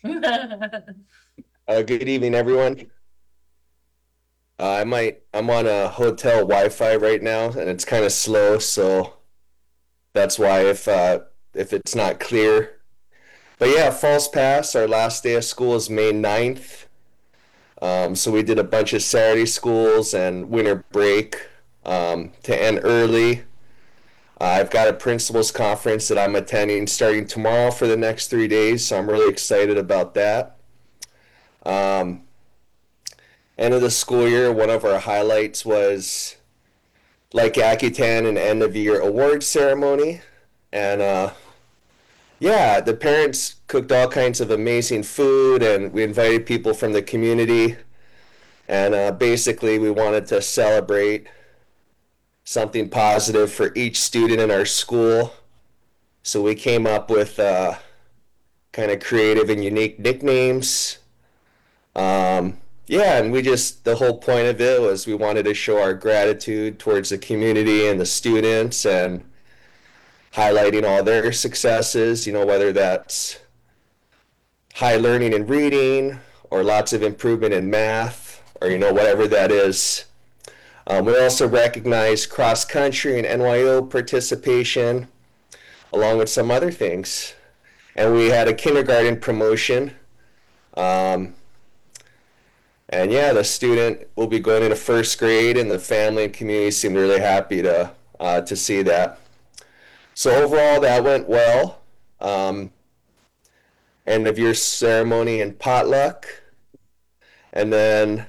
Good evening, everyone. I'm on a hotel Wi-Fi right now, and it's kind of slow, so that's why if it's not clear. But yeah, Falls Pass, our last day of school is May 9th. So we did a bunch of Saturday schools and winter break to end early. I've got a principals conference that I'm attending starting tomorrow for the next 3 days, so I'm really excited about that. Um, End of the school year, one of our highlights was like Akutan an end of year award ceremony. And yeah, the parents cooked all kinds of amazing food, and we invited people from the community. And basically, we wanted to celebrate something positive for each student in our school. So we came up with kind of creative and unique nicknames. Yeah, and the whole point of it was we wanted to show our gratitude towards the community and the students and highlighting all their successes, whether that's high learning in reading or lots of improvement in math or, whatever that is. We also recognize cross country and NYO participation along with some other things. And we had a kindergarten promotion. Um, and yeah, the student will be going into first grade, and the family and community seemed really happy to see that. So overall, that went well. Um, End of year ceremony and potluck. And then,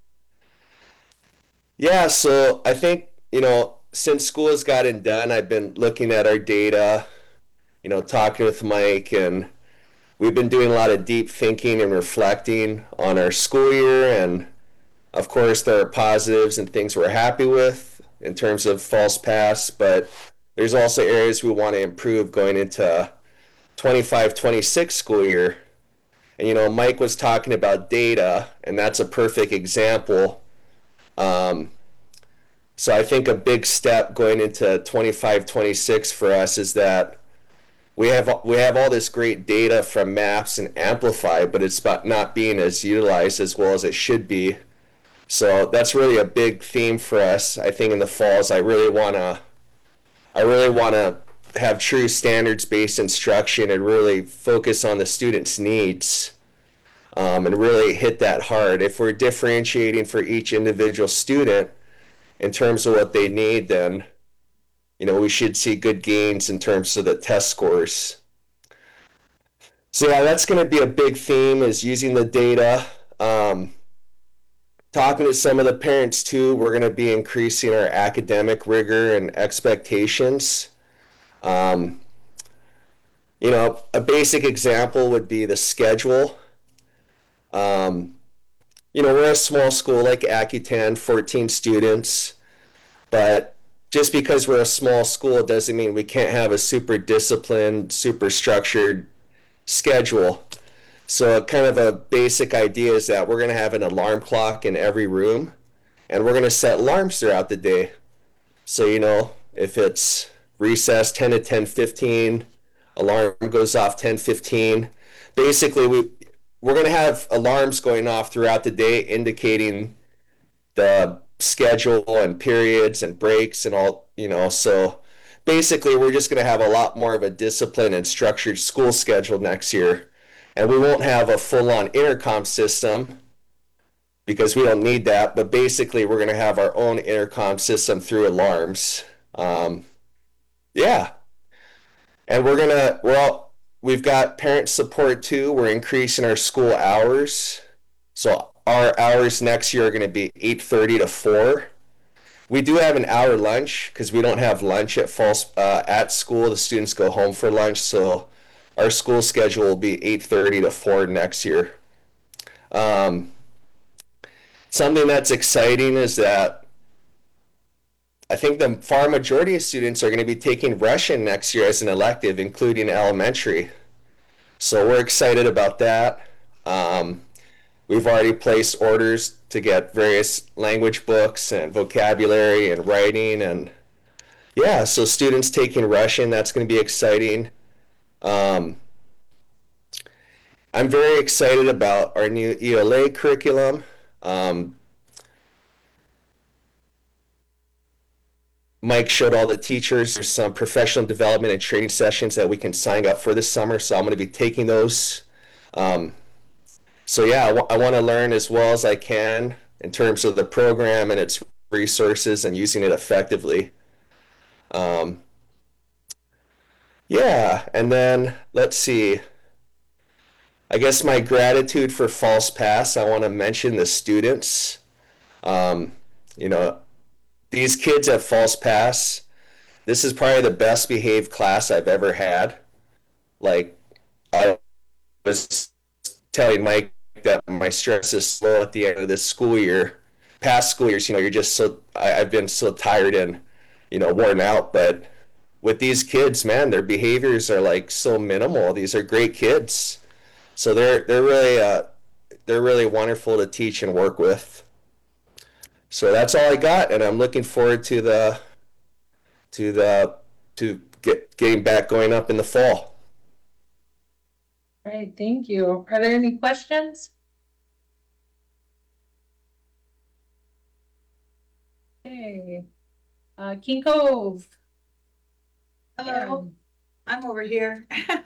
yeah, so I think, since school has gotten done, I've been looking at our data, talking with Mike, and we've been doing a lot of deep thinking and reflecting on our school year. And of course, there are positives and things we're happy with in terms of false pass, but there's also areas we want to improve going into 25-26 school year. And Mike was talking about data, and that's a perfect example. Um, so I think a big step going into 25-26 for us is that we have all this great data from Maps and Amplify, but it's about not being as utilized as well as it should be. So that's really a big theme for us. I think in the falls, I really wanna have true standards-based instruction and really focus on the students' needs, and really hit that hard. If we're differentiating for each individual student in terms of what they need, then we should see good gains in terms of the test scores. So yeah, that's going to be a big theme is using the data. Um, Talking to some of the parents too, we're going to be increasing our academic rigor and expectations. Um, a basic example would be the schedule. Um, we're a small school like Akutan, 14 students, but just because we're a small school doesn't mean we can't have a super disciplined, super structured schedule. So kind of a basic idea is that we're going to have an alarm clock in every room, and we're going to set alarms throughout the day. So, if it's recess 10 to 10:15, alarm goes off 10:15. Basically, we're going to have alarms going off throughout the day indicating the schedule and periods and breaks and all, so basically we're just going to have a lot more of a disciplined and structured school schedule next year. And we won't have a full-on intercom system because we don't need that, but basically we're going to have our own intercom system through alarms. Yeah, and we've got parent support too. We're increasing our school hours. So our hours next year are going to be 8:30 to 4. We do have an hour lunch because we don't have lunch at school. The students go home for lunch, so our school schedule will be 8:30 to 4 next year. Um, Something that's exciting is that I think the far majority of students are going to be taking Russian next year as an elective, including elementary. So we're excited about that. Um, we've already placed orders to get various language books and vocabulary and writing, and yeah, so students taking Russian, that's going to be exciting. Um, I'm very excited about our new ELA curriculum. Um, Mike showed all the teachers there's some professional development and training sessions that we can sign up for this summer, so I'm going to be taking those. Um, so yeah, I want to learn as well as I can in terms of the program and its resources and using it effectively. Um, yeah, and then let's see. I guess my gratitude for False Pass, I want to mention the students. Um, you know, these kids at False Pass, this is probably the best behaved class I've ever had. Like, I was telling Mike that my stress is slow at the end of this school year. Past school years, you're just so, I've been so tired and, worn out. But with these kids, man, their behaviors are like so minimal. These are great kids. So they're really wonderful to teach and work with. So that's all I got, and I'm looking forward to the getting back going up in the fall. All right, thank you. Are there any questions? Okay, King Cove. Hello, I'm over here.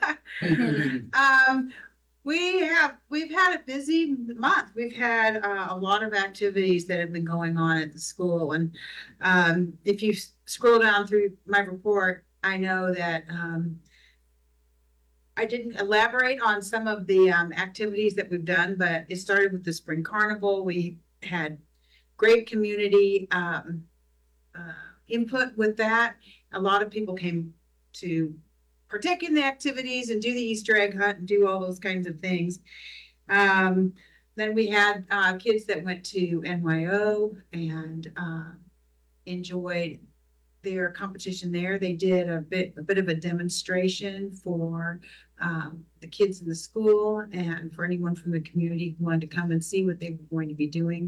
We've had a busy month. We've had a lot of activities that have been going on at the school, and if you scroll down through my report, I know that I didn't elaborate on some of the activities that we've done, but it started with the spring carnival. We had great community input with that. A lot of people came to partake in the activities and do the Easter egg hunt and do all those kinds of things. Then we had kids that went to NYO and enjoyed their competition there. They did a bit of a demonstration for the kids in the school and for anyone from the community who wanted to come and see what they were going to be doing.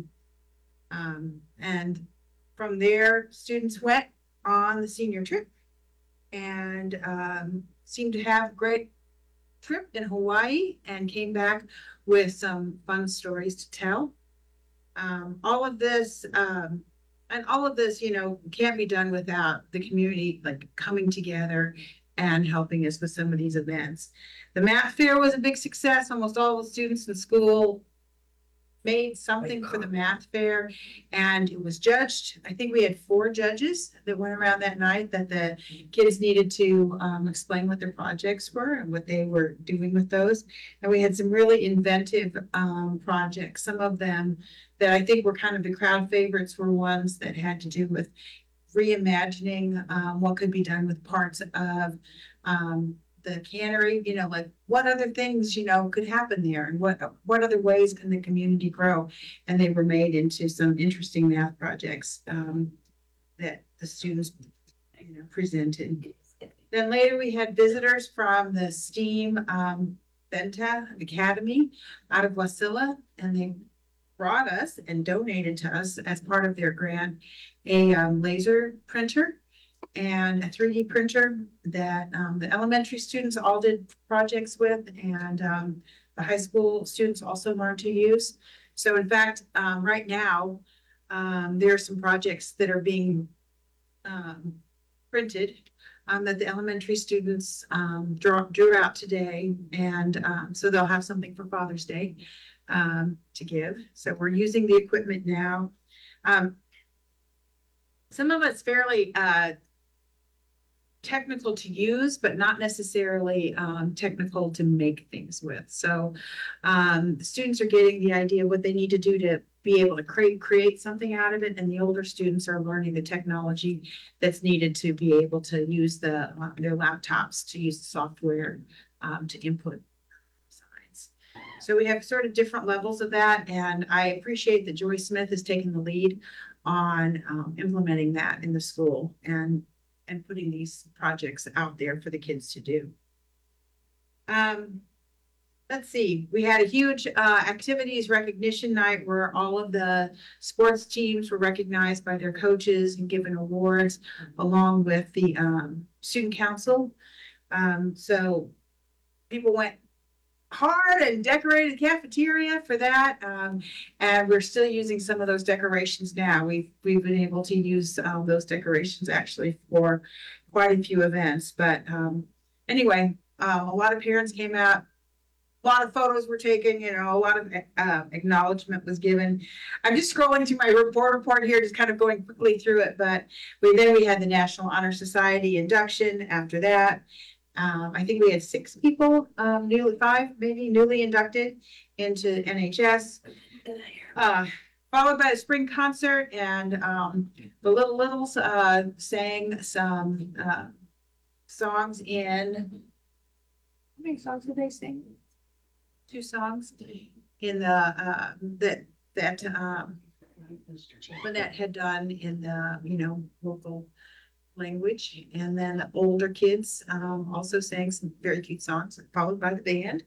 And from there, students went on the senior trip and seemed to have a great trip in Hawaii and came back with some fun stories to tell. All of this, can't be done without the community like coming together and helping us with some of these events. The math fair was a big success. Almost all the students in school made something for the math fair, and it was judged. I think we had 4 judges that went around that night that the kids needed to explain what their projects were and what they were doing with those. And we had some really inventive projects. Some of them that I think were kind of the crowd favorites were ones that had to do with reimagining what could be done with parts of the cannery, like what other things, could happen there and what other ways can the community grow? And they were made into some interesting math projects that the students, presented. Then later we had visitors from the STEAM Benta Academy out of Wasilla, and they brought us and donated to us as part of their grant a laser printer and a 3D printer that the elementary students all did projects with, and the high school students also learned to use. So in fact, right now, there are some projects that are being printed that the elementary students drew out today, and so they'll have something for Father's Day to give. So we're using the equipment now. Some of it's fairly technical to use, but not necessarily technical to make things with. So the students are getting the idea what they need to do to be able to create something out of it, and the older students are learning the technology that's needed to be able to use their laptops to use the software to input signs. So we have sort of different levels of that, and I appreciate that Joy Smith has taken the lead on implementing that in the school and putting these projects out there for the kids to do. Let's see, we had a huge activities recognition night where all of the sports teams were recognized by their coaches and given awards along with the student council. So people went hard and decorated the cafeteria for that. And we're still using some of those decorations now. We've been able to use those decorations actually for quite a few events. But anyway, a lot of parents came out. A lot of photos were taken, a lot of acknowledgement was given. I'm just scrolling through my report here, just kind of going quickly through it. But we had the National Honor Society induction after that. I think we had 6 people, newly inducted into NHS. Followed by a spring concert, and the Littles sang some songs in. How many songs did they sing? 2 songs in the that Lynette had done in the local language, and then the older kids also sang some very cute songs, followed by the band.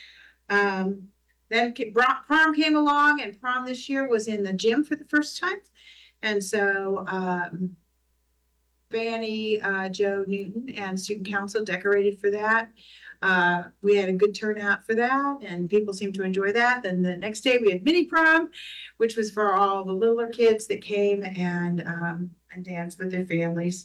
Then prom came along, and prom this year was in the gym for the first time, and so Fanny, Joe Newton, and student council decorated for that. We had a good turnout for that, and people seemed to enjoy that. Then the next day we had mini prom, which was for all the littler kids that came and danced with their families.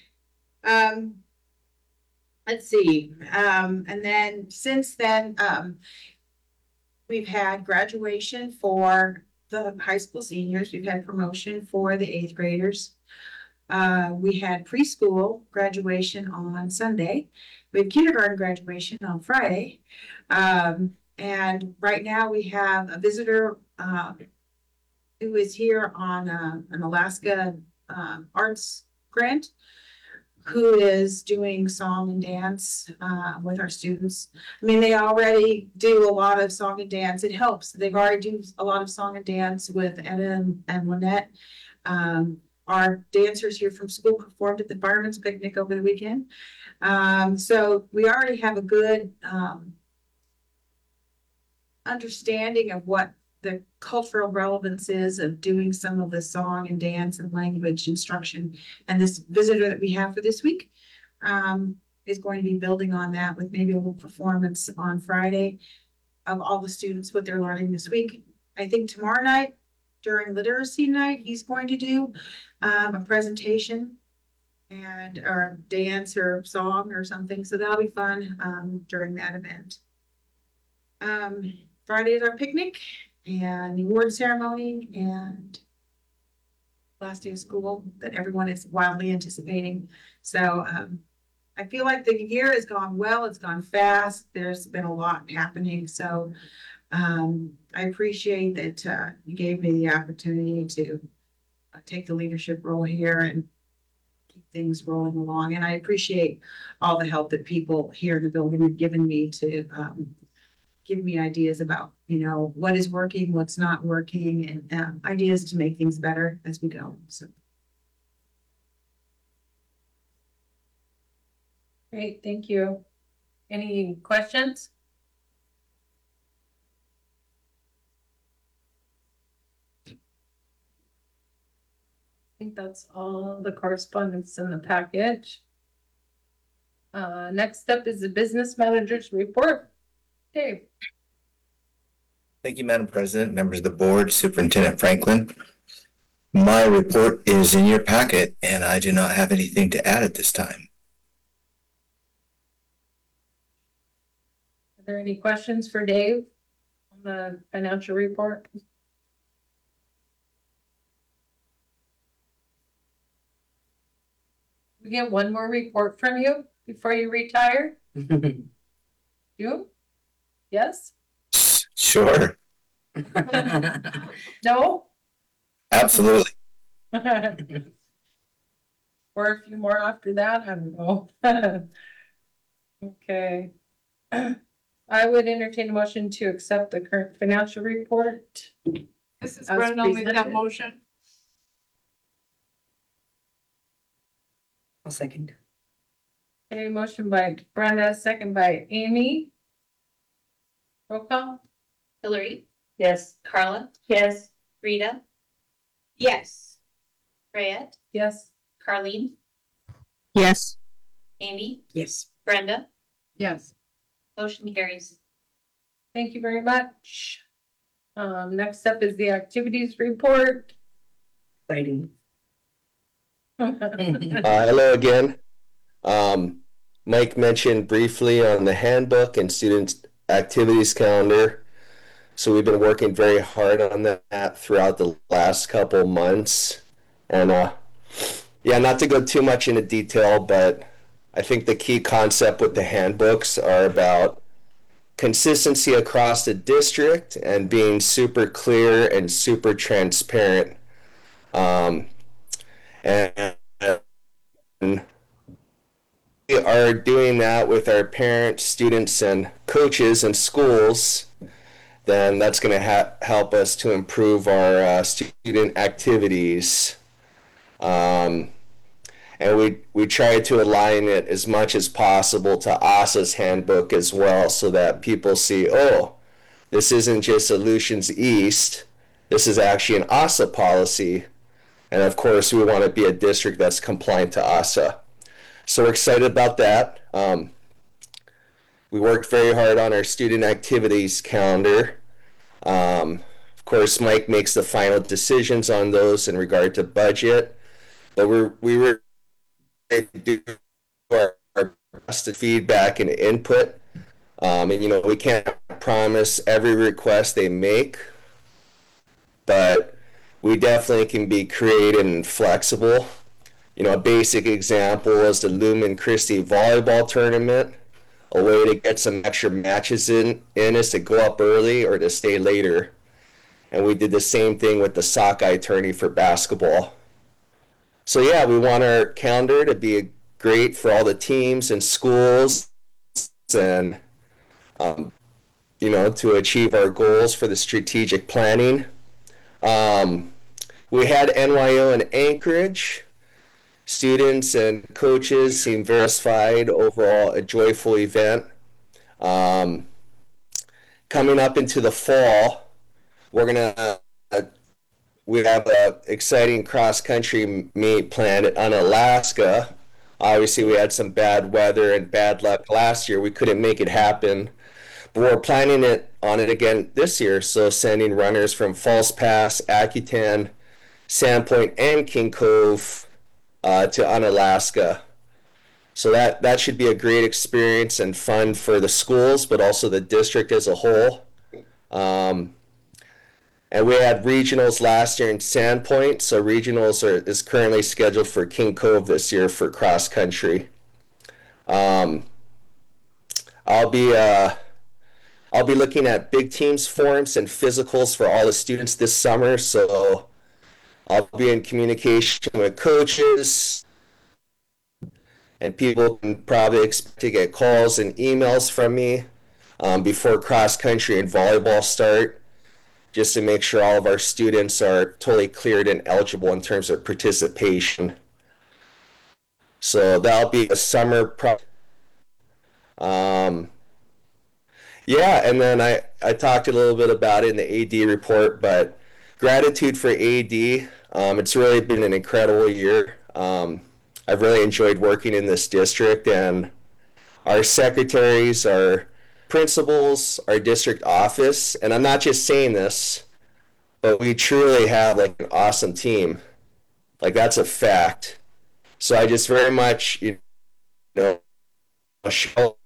Let's see. And then since then, we've had graduation for the high school seniors. We've had promotion for the 8th graders. We had preschool graduation on Sunday. We have kindergarten graduation on Friday. And right now we have a visitor who is here on an Alaska arts grant, who is doing song and dance with our students. I mean, they already do a lot of song and dance. It helps. They've already do a lot of song and dance with Etta and Lynette. Our dancers here from school performed at the Fireman's Picnic over the weekend. So we already have a good understanding of what the cultural relevance is of doing some of the song and dance and language instruction. And this visitor that we have for this week is going to be building on that with maybe a little performance on Friday of all the students, what they're learning this week. I think tomorrow night during literacy night, he's going to do a presentation and or dance or song or something. So that'll be fun during that event. Friday is our picnic and the award ceremony and last day of school that everyone is wildly anticipating. So I feel like the year has gone well. It's gone fast. There's been a lot happening. So I appreciate that you gave me the opportunity to take the leadership role here and keep things rolling along. And I appreciate all the help that people here in the building have given me to give me ideas about, what is working, what's not working, and ideas to make things better as we go. So. Great, thank you. Any questions? I think that's all the correspondence in the package. Next up is the business manager's report. Dave. Thank you, Madam President, members of the board, Superintendent Franklin. My report is in your packet, and I do not have anything to add at this time. Are there any questions for Dave on the financial report? We get one more report from you before you retire? You? Yes? Sure. No? Absolutely. Or a few more after that, I don't know. Okay. I would entertain a motion to accept the current financial report. This is As Brenda, I'll make that presented. motion. I'll second. Okay, motion by Brenda, second by Amy. Roll call? Hillary, Yes. Carla, Yes. Rita, Yes. Rayette, Yes. Carlene, Yes. Amy, Yes. Brenda, Yes. motion carries. Thank you very much. Next up is the activities report. Exciting. Hello again. Mike mentioned briefly on the handbook and students' activities calendar. So we've been working very hard on that throughout the last couple months. And yeah, not to go too much into detail, but I think the key concept with the handbooks are about consistency across the district and being super clear and super transparent. And we are doing that with our parents, students, and coaches and schools, then that's going to help us to improve our student activities. And we try to align it as much as possible to ASA's handbook as well, so that people see, oh, this isn't just Aleutians East, this is actually an ASA policy. And of course, we want to be a district that's compliant to ASA. So we're excited about that. We worked very hard on our student activities calendar. Of course, Mike makes the final decisions on those in regard to budget, but we were do our best to feedback and input. And we can't promise every request they make, but we definitely can be creative and flexible. A basic example is the Lumen Christi volleyball tournament. A way to get some extra matches in is to go up early or to stay later. And we did the same thing with the sockeye tourney for basketball. So yeah, we want our calendar to be great for all the teams and schools, and to achieve our goals for the strategic planning. We had NYO in Anchorage. Students and coaches seem very satisfied. Overall, a joyful event. Coming up into the fall, we have an exciting cross-country meet planned in Alaska. Obviously, we had some bad weather and bad luck last year. We couldn't make it happen, but we're planning on it again this year. So sending runners from Falls Pass, Akutan, Sandpoint, and King Cove to Unalaska. So that should be a great experience and fun for the schools, but also the district as a whole. And we had regionals last year in Sandpoint, so regionals is currently scheduled for King Cove this year for cross country. I'll be looking at big teams forums and physicals for all the students this summer, so I'll be in communication with coaches, and people can probably expect to get calls and emails from me before cross country and volleyball start, just to make sure all of our students are totally cleared and eligible in terms of participation. So that'll be a summer yeah, and then I talked a little bit about it in the AD report, but gratitude for AD. It's really been an incredible year. I've really enjoyed working in this district, and our secretaries, our principals, our district office, and I'm not just saying this, but we truly have like an awesome team. Like, that's a fact. So I just very much, show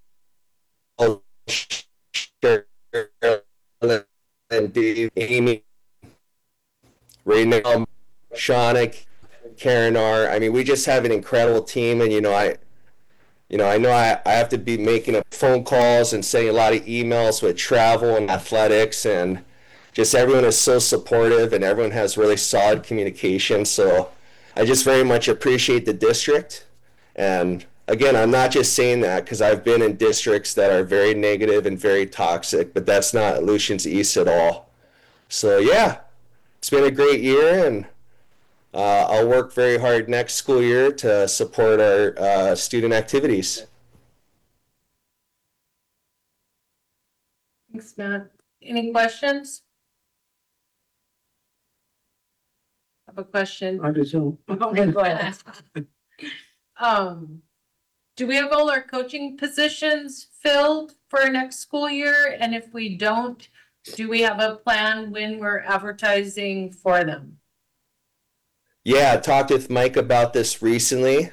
and Dave, Amy, right now, Shauna, Karen R. I mean, we just have an incredible team, and I know I have to be making phone calls and sending a lot of emails with travel and athletics, and just everyone is so supportive, and everyone has really solid communication. So I just very much appreciate the district. And again, I'm not just saying that because I've been in districts that are very negative and very toxic, but that's not Aleutians East at all. So yeah, it's been a great year, and I'll work very hard next school year to support our student activities. Thanks, Matt. Any questions? I have a question. I do too. Okay, go ahead. do we have all our coaching positions filled for next school year? And if we don't, do we have a plan when we're advertising for them? Yeah, I talked with Mike about this recently.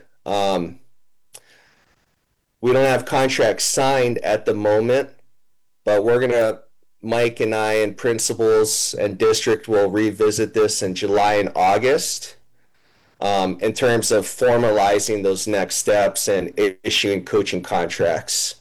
We don't have contracts signed at the moment, but Mike and I and principals and district will revisit this in July and August. In terms of formalizing those next steps and issuing coaching contracts.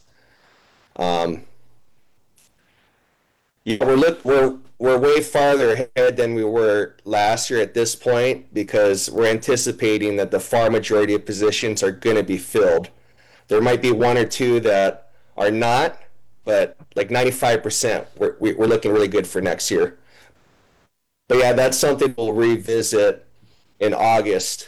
We're way farther ahead than we were last year at this point because we're anticipating that the far majority of positions are going to be filled. There might be one or two that are not, but like 95%, we're looking really good for next year. But yeah, that's something we'll revisit in August.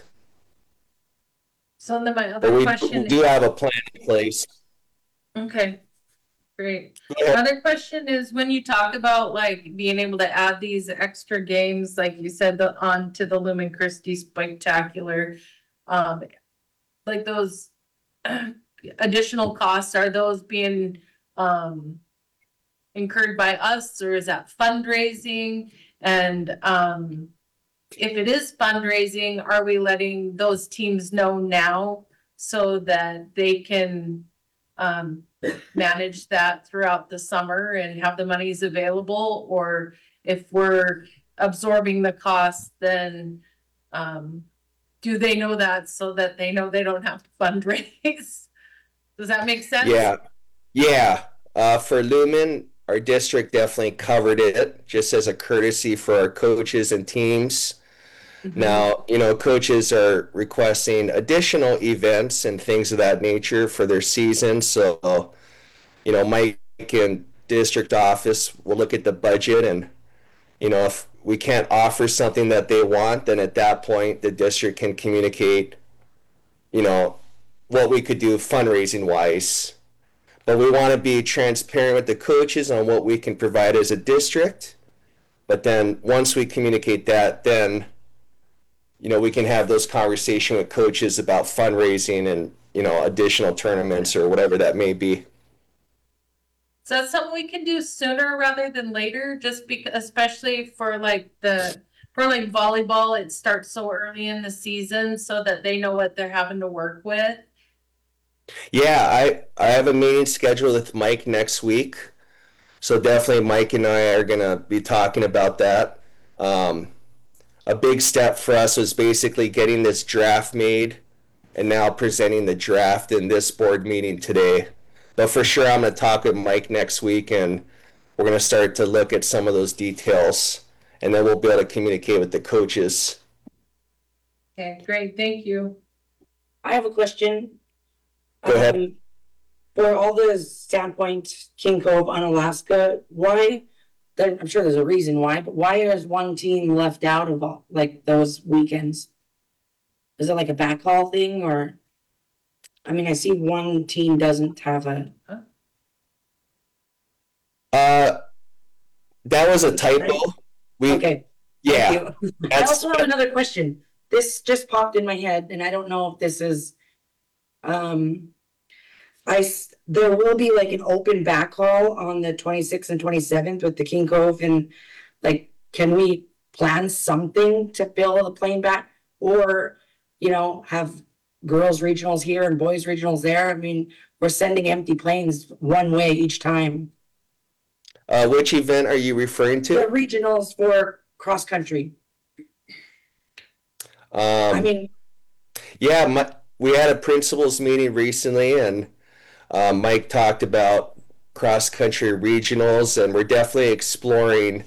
So then my But other we question. do have a plan in place. Okay, great. Go ahead. Another question is when you talk about like being able to add these extra games, like you said, onto the Lumen Christi Spectacular, like those additional costs, are those being incurred by us or is that fundraising? And if it is fundraising, are we letting those teams know now so that they can manage that throughout the summer and have the monies available? Or if we're absorbing the cost, then do they know that so that they know they don't have to fundraise? Does that make sense? Yeah. For Lumen, our district definitely covered it just as a courtesy for our coaches and teams. Mhm. Now, coaches are requesting additional events and things of that nature for their season. So, Mike and district office will look at the budget and, if we can't offer something that they want, then at that point, the district can communicate, what we could do fundraising wise. But we want to be transparent with the coaches on what we can provide as a district. But then once we communicate that, then we can have those conversations with coaches about fundraising and, additional tournaments or whatever that may be. So that's something we can do sooner rather than later, just because, especially for like volleyball, it starts so early in the season so that they know what they're having to work with. Yeah, I have a meeting scheduled with Mike next week. So definitely Mike and I are going to be talking about that. A big step for us was basically getting this draft made and now presenting the draft in this board meeting today. But for sure, I'm going to talk with Mike next week and we're going to start to look at some of those details and then we'll be able to communicate with the coaches. Okay, great. Thank you. I have a question. Go ahead. For all the Sandpoint, King Cove, Unalaska, I'm sure there's a reason why, but why is one team left out of those weekends? Is it like a backhaul thing or? I mean, I see one team doesn't have a. That was a typo. Okay. Yeah. Thank you. I also have another question. This just popped in my head and I don't know if this is, there will be like an open backhaul on the 26th and 27th with the King Cove and can we plan something to fill the plane back or, have girls regionals here and boys regionals there? I mean, we're sending empty planes one way each time. Which event are you referring The to? regionals for cross country. Yeah, we had a principals meeting recently and Mike talked about cross country regionals and we're definitely exploring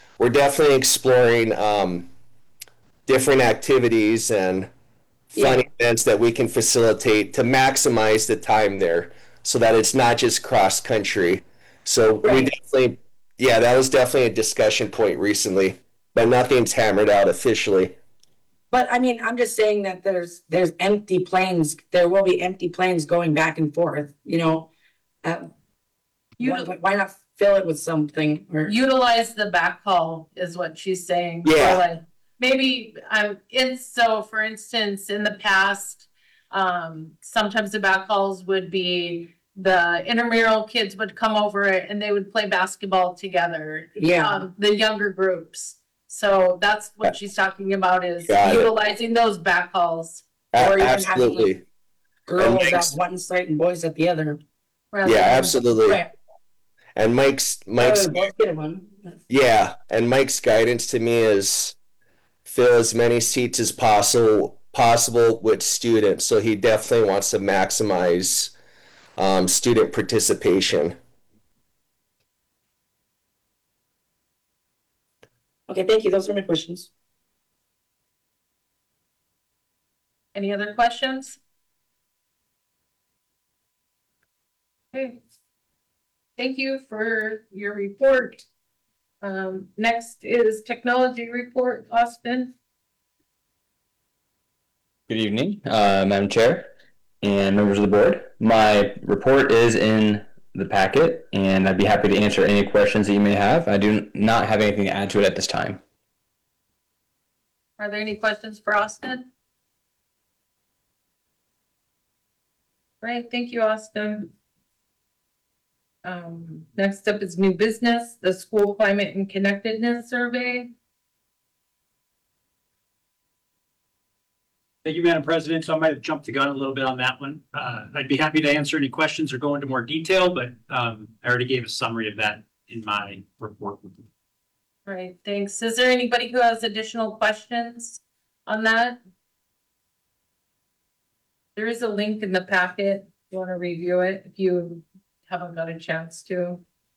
different activities and fun events that we can facilitate to maximize the time there so that it's not just cross country. So we definitely, that was definitely a discussion point recently, but nothing's hammered out officially. But I mean, I'm just saying that there's empty planes. There will be empty planes going back and forth, why not fill it with something or Utilize the backhaul is what she's saying. Yeah. So maybe for instance, in the past, Sometimes the back calls would be the intramural kids would come over and they would play basketball together. Yeah, The younger groups. So that's what she's talking about is Got it. utilizing those back calls. Or even having, Absolutely. girls at Mike's- one site and boys at the other. rather Yeah, than- absolutely. Right. And Mike's Both get one. yeah, and Mike's guidance to me is fill as many seats as possible with students. So he definitely wants to maximize student participation. Okay, thank you. Those are my questions. Any other questions? Okay. Thank you for your report. Next is technology report, Austin. Good evening, Madam Chair and members of the board. My report is in the packet, and I'd be happy to answer any questions that you may have. I do not have anything to add to it at this time. Are there any questions for Austin? Great, thank you, Austin. Next up is new business, the school climate and connectedness survey. Thank you, Madam President. So I might have jumped the gun a little bit on that one. I'd be happy to answer any questions or go into more detail, but I already gave a summary of that in my report. All right, thanks. Is there anybody who has additional questions on that? There is a link in the packet. If you want to review it, if you haven't got a chance to.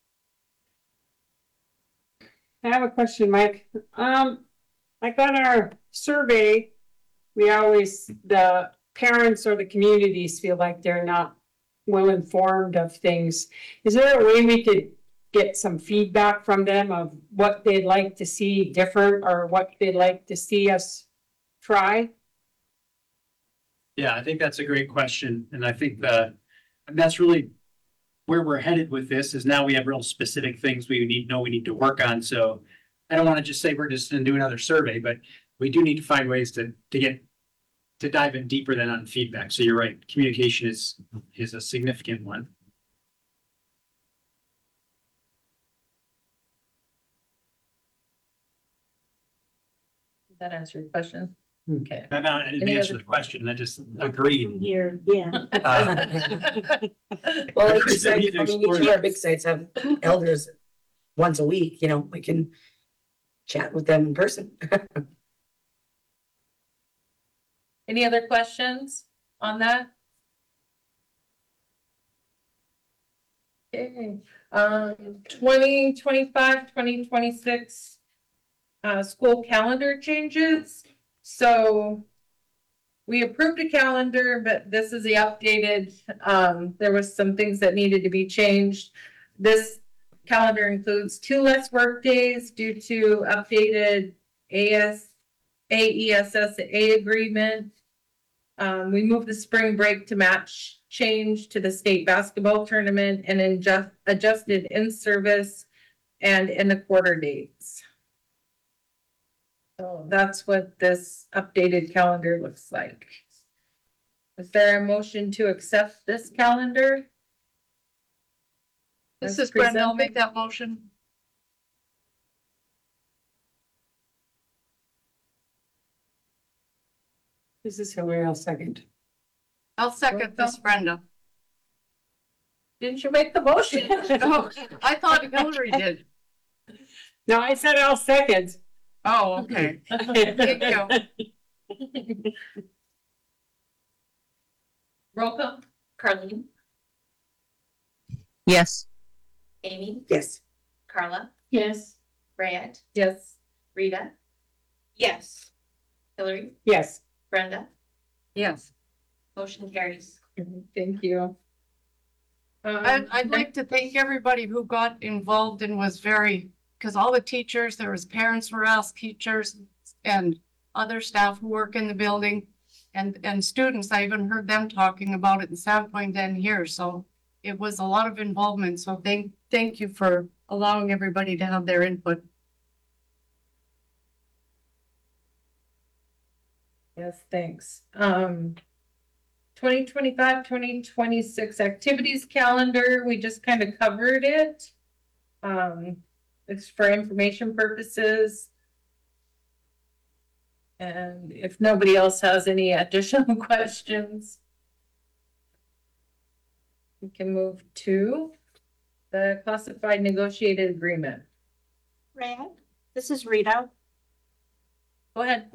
I have a question, Mike. Like on our survey, we always, the parents or the communities feel like they're not well informed of things. Is there a way we could get some feedback from them of what they'd like to see different or what they'd like to see us try? Yeah, I think that's a great question. And I think that's really where we're headed with this is now we have real specific things we need to work on. So I don't want to just say we're just going to do another survey, but we do need to find ways to dive in deeper than on feedback. So you're right. Communication is a significant one. Did that answer your question? Okay. I didn't Any answer other- the question. I just agreed. Here, yeah. Uh, Well, like you So said, we need to I mean, explore each of our that. big sites have elders once a week, you know, we can chat with them in person. Any other questions on that? Okay, 2025, 2026 school calendar changes. So we approved a calendar, but this is the updated, there was some things that needed to be changed. This calendar includes 2 less work days due to updated AESSA agreement. We moved the spring break to match change to the state basketball tournament and adjusted in-service and in the quarter dates. So that's what this updated calendar looks like. Is there a motion to accept this calendar? This As is Brenda. I'll presented? make that motion. This is Hillary, I'll second. I'll second this, Brenda. Didn't you make the motion? Oh, I thought Hillary did. No, I said I'll second. Oh, okay. Thank you. Roll call? Carleen, Yes. Amy, Yes. Carla, Yes. Brad, Yes. Rita. Yes. Hillary, Yes. Brenda, Yes. motion carries. Thank you. I'd like to thank everybody who got involved and was because all the teachers, there was parents were asked, teachers and other staff who work in the building and students. I even heard them talking about it in Sandpoint and here. So it was a lot of involvement. So thank you for allowing everybody to have their input. Yes, thanks. 2025-2026 activities calendar, we just kind of covered it. It's for information purposes. And if nobody else has any additional questions, we can move to the classified negotiated agreement. Red, this is Rita. Go ahead.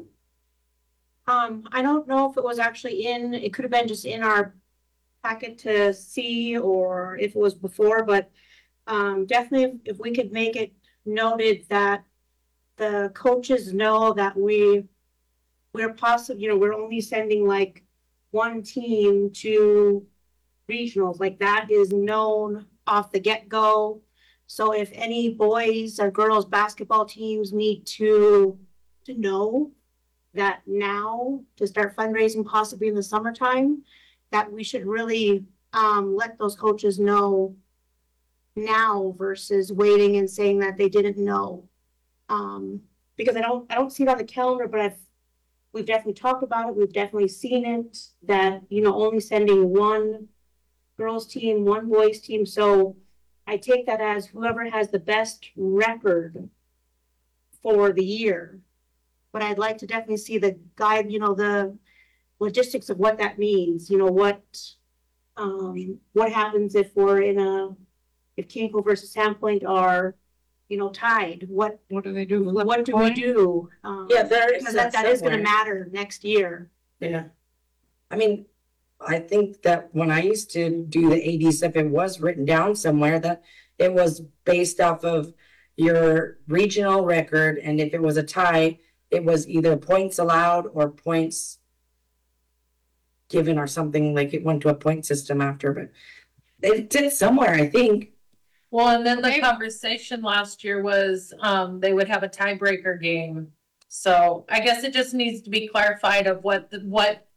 I don't know if it was actually it could have been just in our packet to see or if it was before, but definitely if we could make it noted that the coaches know that we're possibly, we're only sending like one team to regionals, like that is known off the get-go. So if any boys or girls basketball teams need to know that now to start fundraising possibly in the summertime, that we should really let those coaches know now versus waiting and saying that they didn't know. Because I don't see it on the calendar, but we've definitely talked about it. We've definitely seen it that, only sending one girls team, one boys team. So I take that as whoever has the best record for the year. But I'd like to definitely see the guide, the logistics of what that means, what happens if we're if Kinko versus Sandpoint are, tied, what What do they do? what do we do? Yeah, there is Because that is gonna somewhere. matter next year. Yeah. I mean, I think that when I used to do the AD stuff, it was written down somewhere that it was based off of your regional record. And if it was a tie, it was either points allowed or points given or something, like it went to a point system after, but they did it somewhere, I think. Well, and then the Okay. conversation last year was, they would have a tiebreaker game. So I guess it just needs to be clarified of what the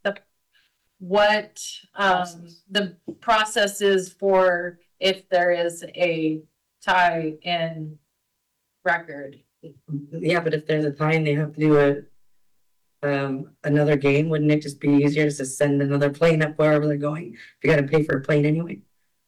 process is for if there is a tie in record. Yeah, but if there's a tie and they have to do another game, wouldn't it just be easier just to send another plane up wherever they're going? You gotta pay for a plane anyway.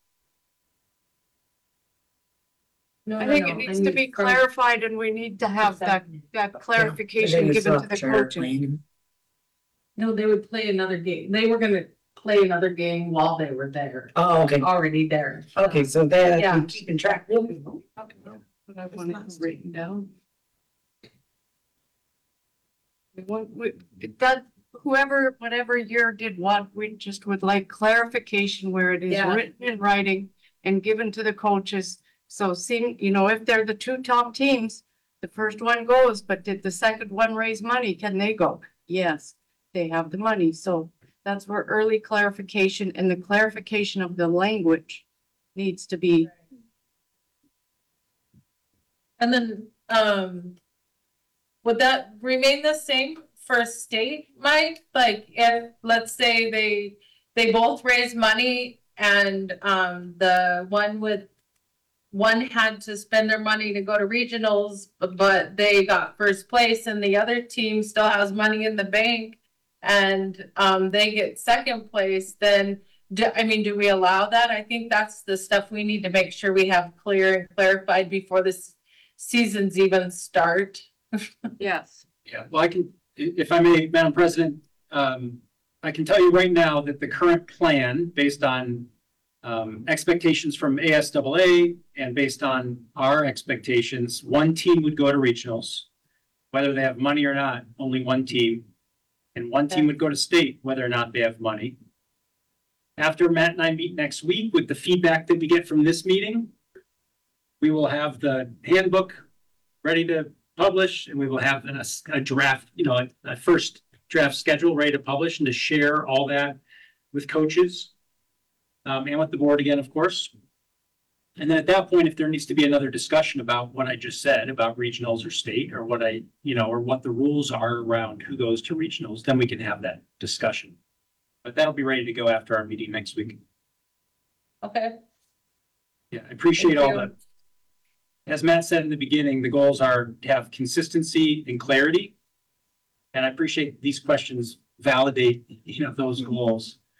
No, I no, think no, it needs to be from- clarified and we need to have that clarification given to the coaches. No, they would play another game. They were gonna play another game while they were there, Oh, okay. already there. Okay, so they're Yeah. keeping track. But I want it written down. Whatever year did what, we just would like clarification where it is Yeah. written in writing and given to the coaches. So seeing, if they're the two top teams, the first one goes, but did the second one raise money? Can they go? Yes, they have the money. So that's where early clarification and the clarification of the language needs to be. And then, would that remain the same for state, Mike? Like, if, let's say they both raise money and, the one had to spend their money to go to regionals, but they got first place and the other team still has money in the bank and, they get second place, then do we allow that? I think that's the stuff we need to make sure we have clear and clarified before this seasons even start. Yes. Yeah, well, if I may, Madam President, I can tell you right now that the current plan, based on expectations from ASAA and based on our expectations, one team would go to regionals, whether they have money or not, only one team. And one team would go to state, whether or not they have money. After Matt and I meet next week with the feedback that we get from this meeting, we will have the handbook ready to publish, and we will have a draft, a first draft schedule ready to publish and to share all that with coaches and with the board again, of course. And then at that point, if there needs to be another discussion about what I just said about regionals or state or what or what the rules are around who goes to regionals, then we can have that discussion. But that'll be ready to go after our meeting next week. Okay. Yeah, I appreciate Thank all you. that. As Matt said in the beginning, the goals are to have consistency and clarity. And I appreciate these questions validate, those goals.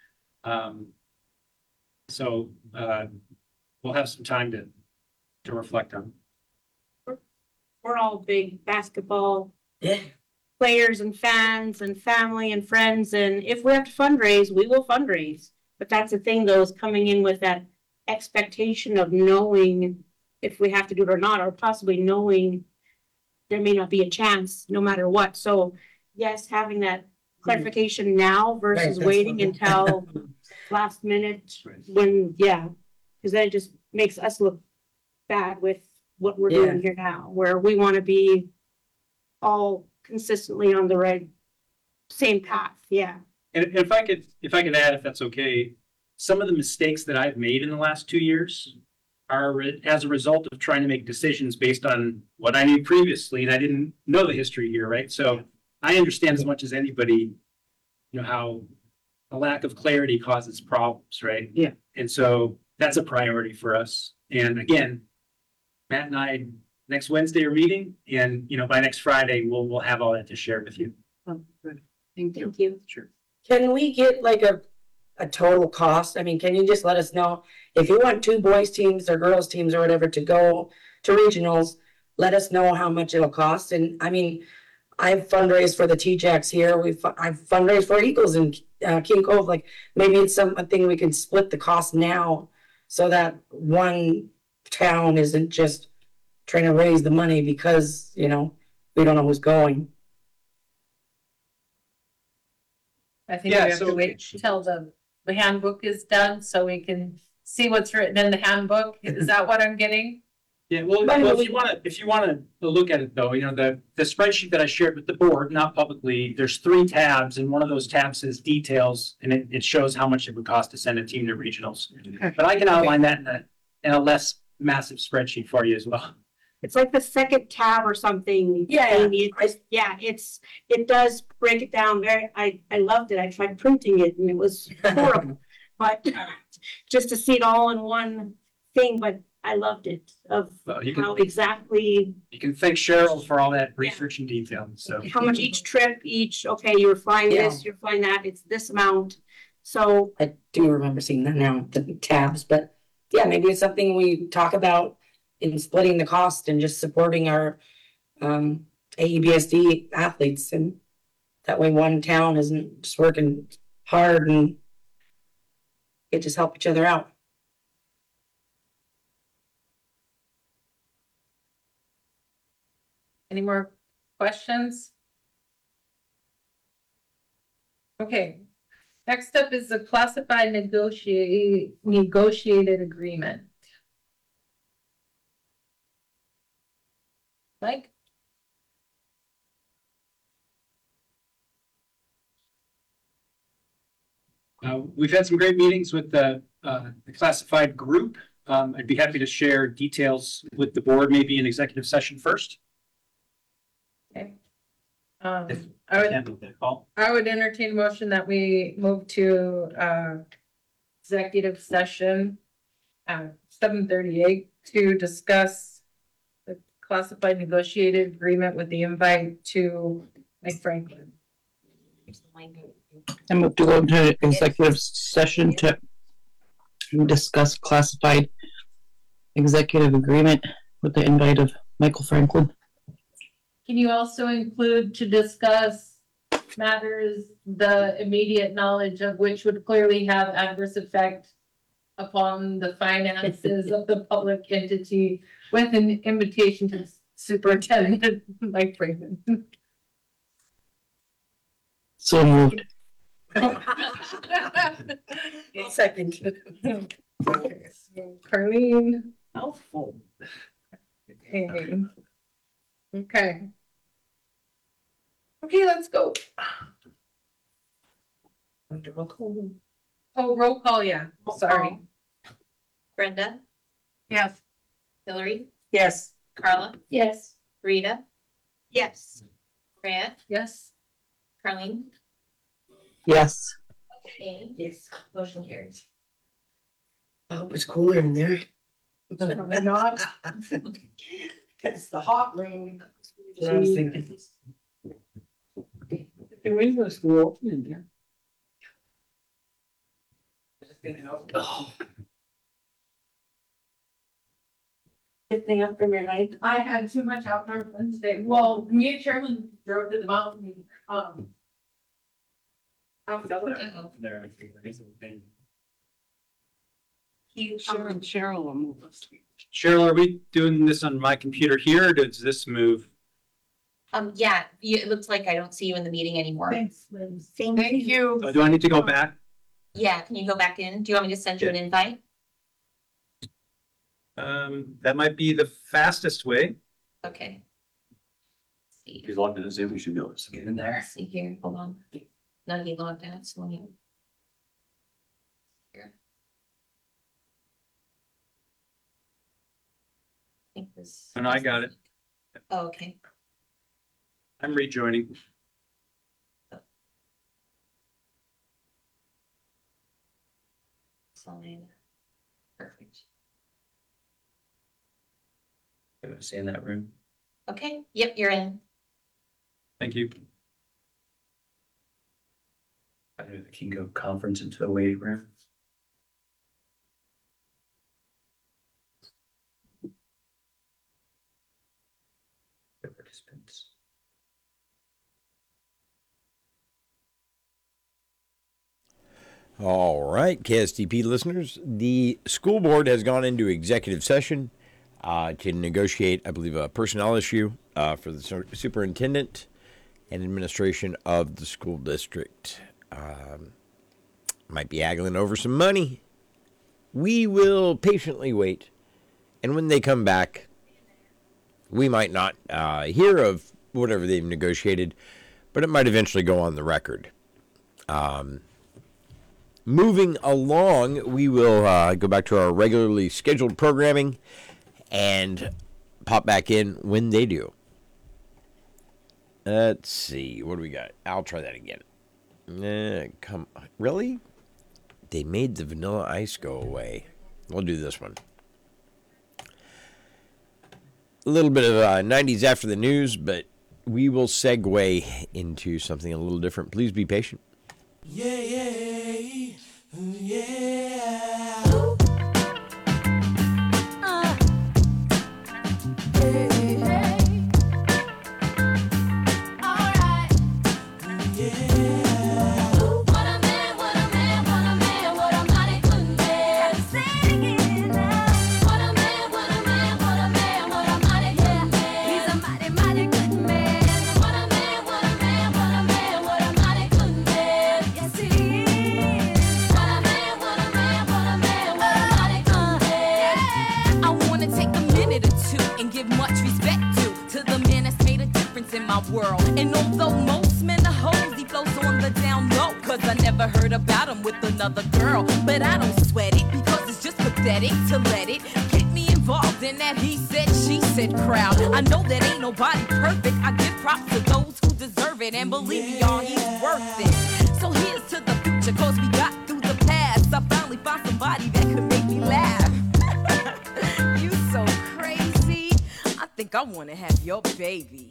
So, we'll have some time to reflect on. We're all big basketball Yeah. players and fans and family and friends, and if we have to fundraise, we will fundraise. But that's the thing, though, is coming in with that expectation of knowing if we have to do it or not, or possibly knowing there may not be a chance, no matter what. So yes, having that clarification now versus that's waiting what- until last minute when, yeah. Cause then it just makes us look bad with what we're doing here now, where we wanna be all consistently on the right, same path, yeah. And if I could add, if that's okay, some of the mistakes that I've made in the last 2 years are as a result of trying to make decisions based on what I knew previously, and I didn't know the history here, right? So I understand as much as anybody, you know, how a lack of clarity causes problems, right? Yeah. And so that's a priority for us. And again, Matt and I, next Wednesday are meeting, and, you know, by next Friday, we'll have all that to share with you. Thank you. Thank you. Sure. Can we get like a total cost? I mean, can you just let us know if you want 2 boys teams or girls teams or whatever to go to regionals, let us know how much it'll cost. And I mean, I've fundraised for the T-Jacks here. I've fundraised for Eagles in King Cove. Like maybe it's something we can split the cost now so that one town isn't just trying to raise the money because, you know, we don't know who's going. I think we Yeah, have to so- wait till the handbook is done so we can see what's written in the handbook. Is that what I'm getting? Yeah, well, But well, we- if you wanna look at it though, you know, the spreadsheet that I shared with the board, not publicly, there's 3 tabs, and one of those tabs says details, and it shows how much it would cost to send a team to regionals. But I can outline that in a less massive spreadsheet for you as well. It's like the second tab or something. Yeah. Amy. Yeah, it does break it down very, I loved it. I tried printing it and it was horrible. But just to see it all in one thing, but I loved it of Well, you how can, exactly, you can thank Cheryl for all that research and detail, so. how much each trip, okay, you were flying this, you're flying that, it's this amount. So I do remember seeing that now, the tabs, but yeah, maybe it's something we talk about in splitting the cost and just supporting our AEBSD athletes, and that way one town isn't just working hard and it just help each other out. Any more questions? Okay, next up is the classified negotiated agreement. Mike? We've had some great meetings with the classified group. I'd be happy to share details with the board, maybe in executive session first. Okay. If I would, can't make that call. I would entertain a motion that we move to executive session 7:38 to discuss the classified negotiated agreement with the invite to Mike Franklin. I move to go into executive session to discuss classified executive agreement with the invite of Michael Franklin. Can you also include to discuss matters, the immediate knowledge of which would clearly have adverse effect upon the finances of the public entity with an invitation to Superintendent Mike Franklin? So moved. Second. Okay, so Carleen. Mouthful. Okay. Okay. Okay, let's go. Oh, roll call, yeah, sorry. Brenda, Yes. Hillary, Yes. Carla, Yes. Rita, yes. Fran, Yes. Carleen, Yes. Amy, Yes. motion carries. I hope it's cooler in there. Probably not. It's the hot room. That's what I was thinking. The windows were open in there. Anything up from your night? I had too much outdoor fun today. Well, me and Carolyn drove to the mountain. Cheryl will move us. Cheryl, are we doing this on my computer here, or does this move? Yeah, it looks like I don't see you in the meeting anymore. Thanks, Liz. Thank you. Do I need to go back? Yeah, can you go back in? Do you want me to send you an invite? That might be the fastest way. Okay. Let's see. He's logged in, Zoom, we should be able to get in there. Let's see here, hold on. None of you logged out, so let me. Here. I think this. Oh, no, I got it. Oh, okay. I'm rejoining. Fine. Perfect. Stay in that room. Okay, yep, you're in. Thank you. I do the Kingo conference into the waiting room. The participants. All right, KSTP listeners, the school board has gone into executive session to negotiate, I believe, a personnel issue for the superintendent and administration of the school district. Might be haggling over some money. We will patiently wait, and when they come back, we might not hear of whatever they've negotiated, but it might eventually go on the record. Moving along, we will go back to our regularly scheduled programming and pop back in when they do. Let's see. What do we got? I'll try that again. Really? They made the vanilla ice go away. We'll do this one. A little bit of 90s after the news, but we will segue into something a little different. Please be patient. Yeah, yeah, yeah. World. And although most men are hoes, he flows on the down low, cause I never heard about him with another girl. But I don't sweat it, because it's just pathetic to let it get me involved in that he said, she said crowd. I know that ain't nobody perfect, I give props to those who deserve it, and believe me y'all, he's worth it. So here's to the future, cause we got through the past. I finally found somebody that could make me laugh. You so crazy, I think I wanna have your baby.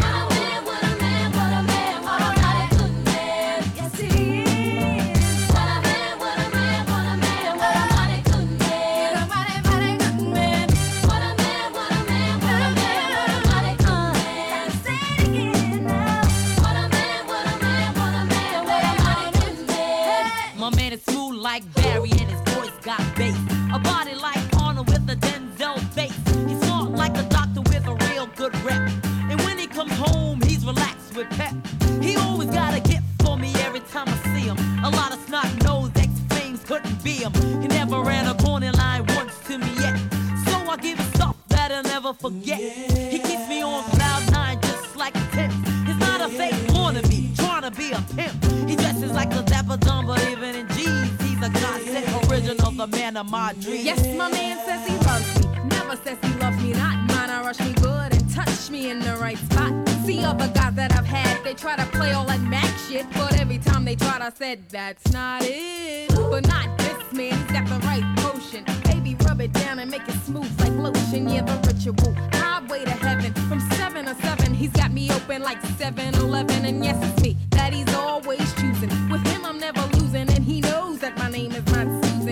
Like Barry and his voice got bass. A body like Arnold with a Denzel face. He's smart like a doctor with a real good rep. And when he comes home, he's relaxed with pep. He always got a gift for me every time I see him. A lot of snot-nosed ex-flames couldn't be him. He never ran a corner line once to me yet. So I give him stuff that I'll never forget. He keeps me on cloud nine just like a tip. He's not a fake wannabe, trying to be a pimp. He dresses like a dapper dumb, but even in jeans, a godsend original, the man of my dreams. Yes, my man says he loves me. Never says he loves me not. Mine, I rush me good and touch me in the right spot. See other guys that I've had, they try to play all that Mac shit. But every time they tried, I said, that's not it. But not this man, he's got the right potion. Baby, rub it down and make it smooth like lotion. Yeah, the ritual, highway to heaven. From 7 to 7, he's got me open like 7-Eleven. And yes, it's me that he's always choosing. With him, I'm never losing. And he knows that my name is not Susan.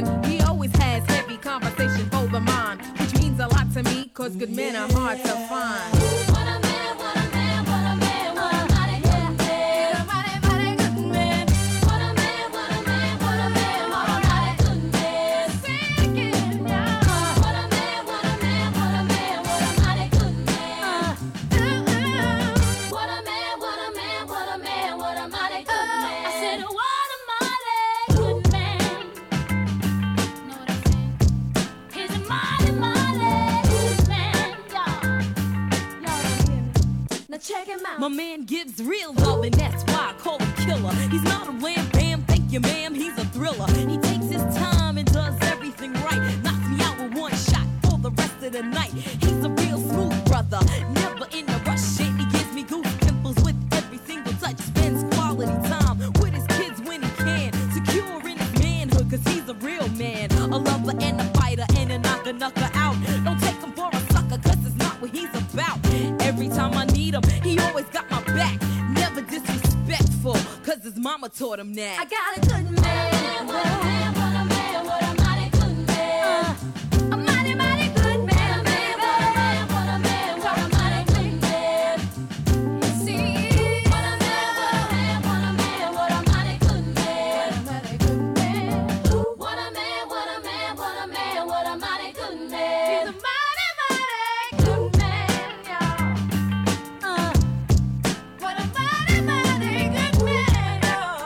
'cause good men are hard to find. What a man, what a man, what a man, what a mighty good man. A mighty, mighty good man. What a man, what a man, what a man, what a mighty good man. Sing it now. What a man, what a man, what a man, what a mighty good man. What a man, what a man, what a man, what a mighty good man. I said, what a mighty good man. Know what I'm saying? He's a mighty, mighty good man, y'all. Y'all don't hear me. Now check him out. My man gives real love, and that's why I call him killer. He's not a wham bam, thank you ma'am, he's a thriller. He takes his time and does everything right. Knocks me out with one shot for the rest of the night. He's a real smooth brother, never in a rush shit. He gives me goose pimples with every single touch. Spends quality time with his kids when he can. Secure in his manhood, 'cause he's a real man. A lover and a fighter and a knocker out. Don't take him for a sucker, 'cause it's not what he's about. Every time I need him, he always got my back. Never disrespectful, 'cause his mama taught him that. I got a good man. What a man, what a man, what a mighty good man. A mighty, mighty good man. What a man, what a man, what a man, what a mighty good man. See, what a man, what a man, what a man, what a mighty good man. What a mighty good man. What a man, what a man, what a man, what a mighty good man. He's a mighty, mighty good man, y'all. What a mighty, mighty good man, y'all.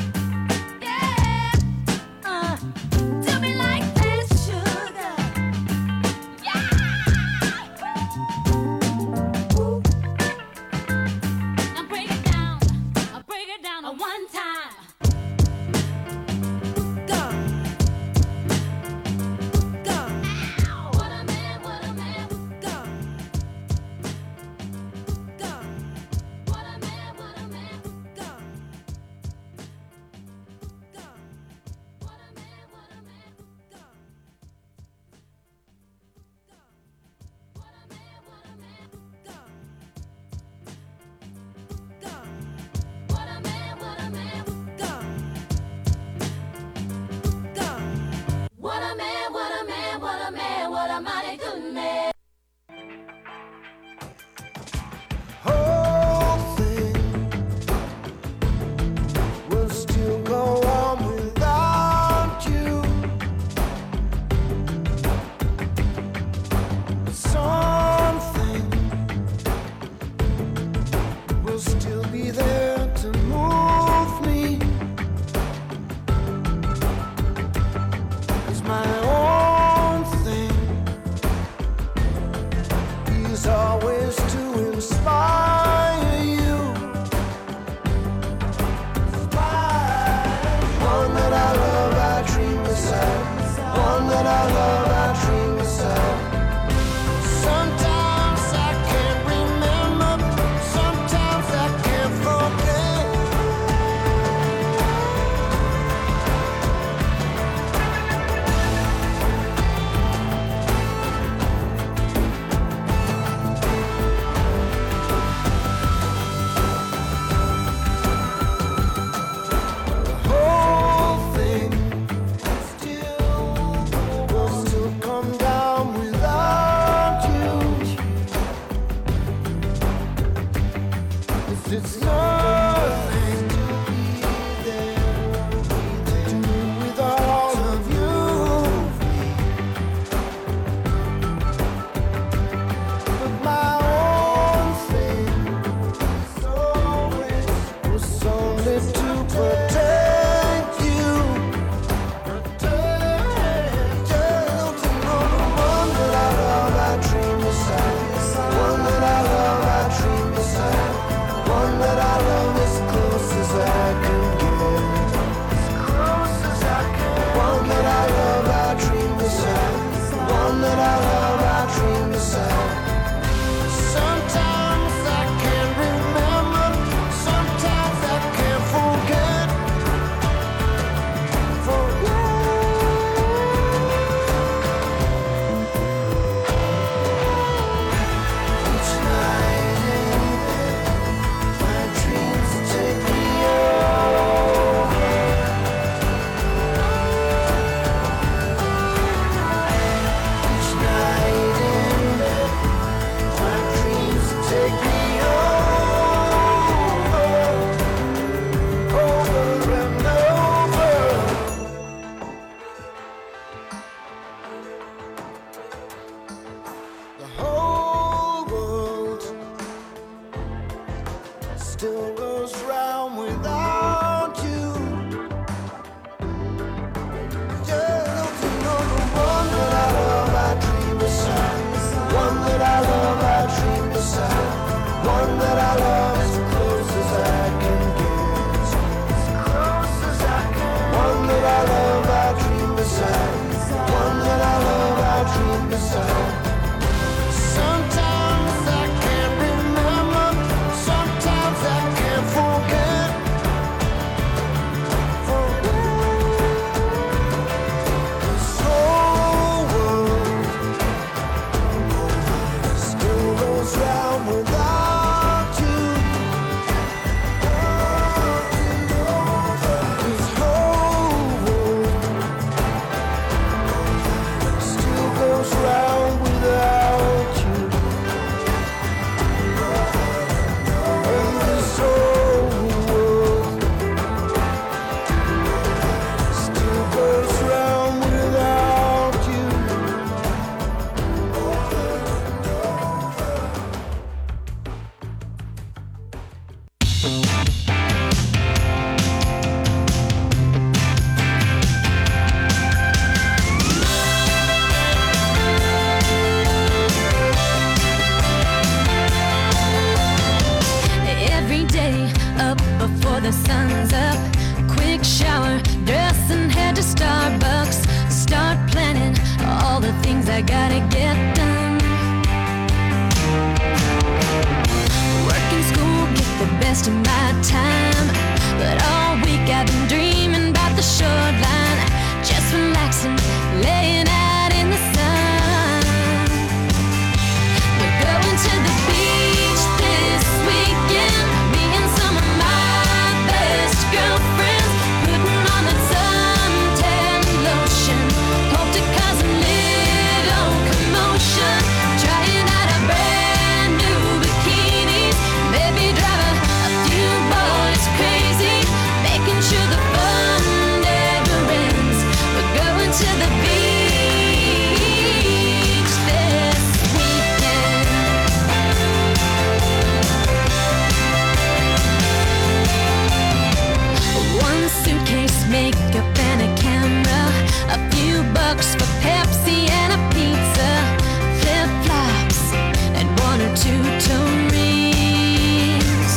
Yeah. Do me like that, sugar. Yeah. Now break it down. I'll break it down at one time. Go. Go. What a man, what a man. Go. Go. What a man, what a man. Go. Go. What a man, what a man. Go. What a man, what a man. Go. Go. What a man, what a man. Go. Go. What a man, what a man, what a man, what a mighty good man. Whole thing will still go on without you. Something will still be there to move me. 'Cause my own thing is always to inspire you. One that I love, I dream beside. One that I love, I dream beside. Sometimes I can't remember, sometimes I can't forget. The whole thing will still come down without you. 'Cause it's nothing to be there to do with all of you. But my own thing was only to protect you. Protect you. One that I love, I dream beside. One that I love, I dream beside. One that I love. still goes round without you. Yeah, don't you know the one that I love, I dream beside. The one that I love, I dream beside. The one that I love as close as I can get. As close as I can. One that I love, I dream beside. The one that I love, I dream beside. Sometimes I can't remember, sometimes I can't forget. This whole world still goes round without you. This whole world still goes round without you. And this whole world still goes round without you. Every day up before the sun's up. Quick shower, dress and head to Starbucks. Start planning all the things I gotta get done. Work and school get the best of my time, but all week I've been dreaming about the shoreline, just relaxing, laying out in the sun. We're going to the beach this weekend. Me and some of my best girlfriends, putting on that suntan lotion. Hope to cause a little commotion. Trying out a brand new bikinis. Maybe drive a few boys crazy. Making sure the fun never ends. We're going to the beach this weekend. One suitcase, makeup and a camera. A few bucks for Pepsi and a pizza. Flip-flops and one or two toe rings.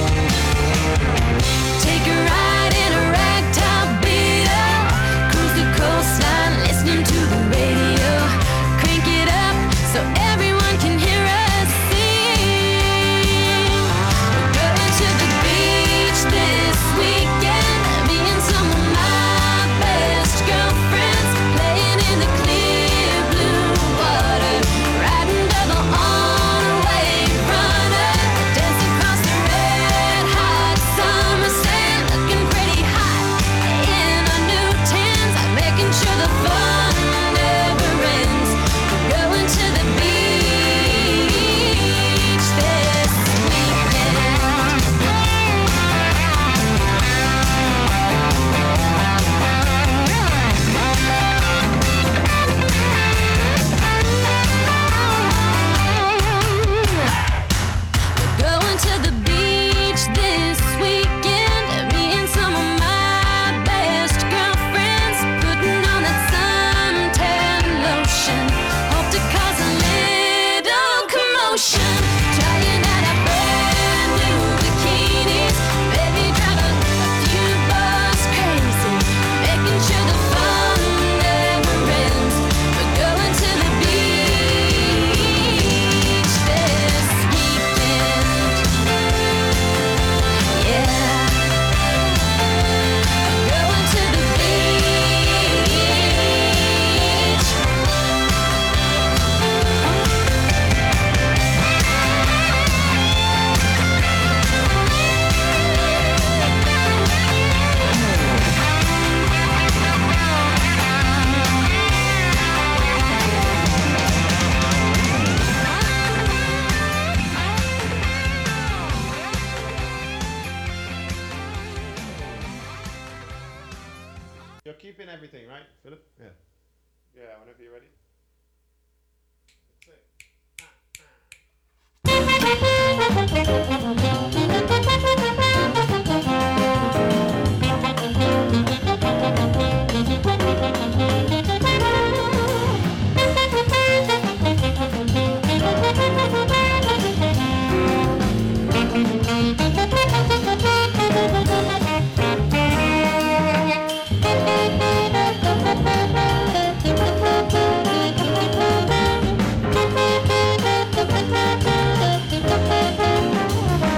Take a ride in a ragtop Beetle. Cruise the coastline, listening to the radio. Crank it up so everyone can hear us sing. We're going to the beach this weekend. Me and some of my best girlfriends, playing in the clear blue water. Riding double on a wave runner. Dancing across the red hot summer sand. Looking pretty hot in our new tans. Making sure the fun never ends. We're going to the beach this weekend. Going to the beach this weekend. Me and some of my best girlfriends, putting on that suntan lotion. Hope to cause a little commotion. Trying out a brand new bikinis. Maybe drive a few boys crazy. Making sure the fun never ends. We're going to the beach this weekend. Yeah. Going to the beach. You're keeping everything, right, Philip? Yeah. Yeah, whenever you're ready. That's it.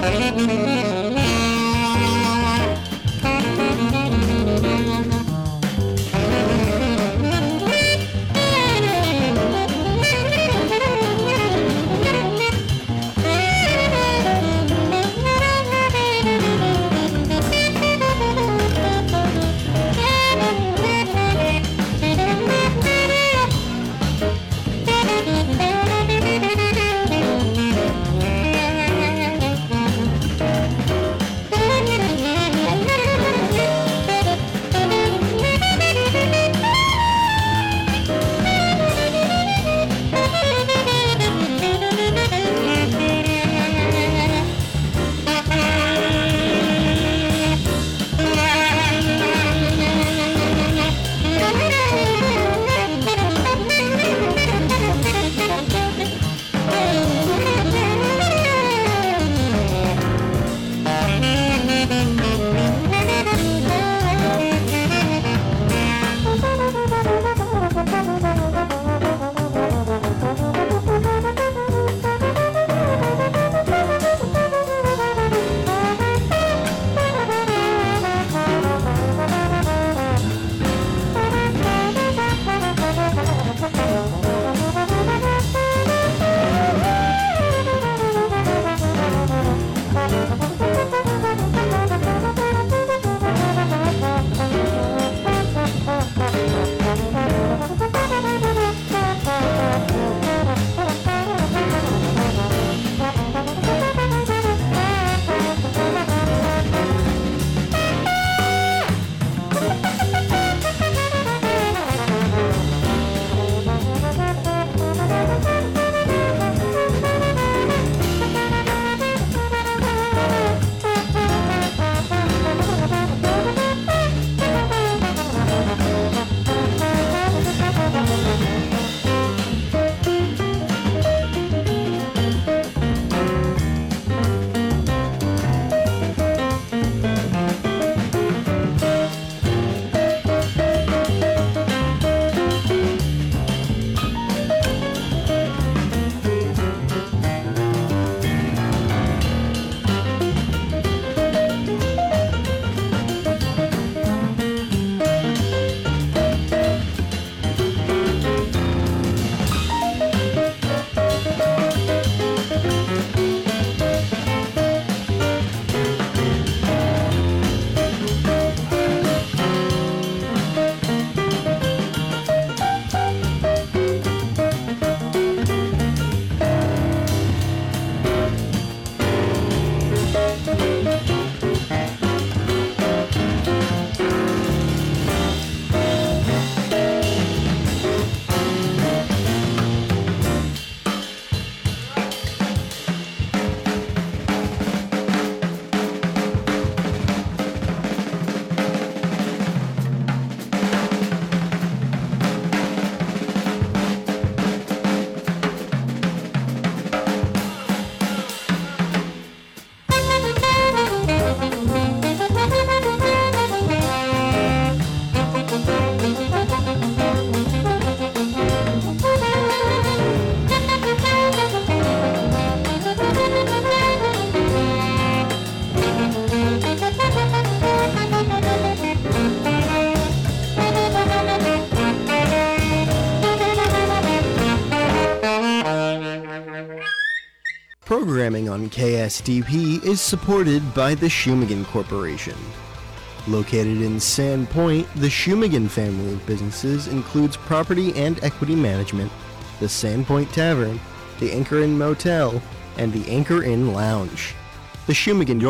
Programming on KSDP is supported by the Shumagan Corporation. Located in Sandpoint, the Shumagan family of businesses includes property and equity management, the Sandpoint Tavern, the Anchor Inn Motel, and the Anchor Inn Lounge. The Shumagan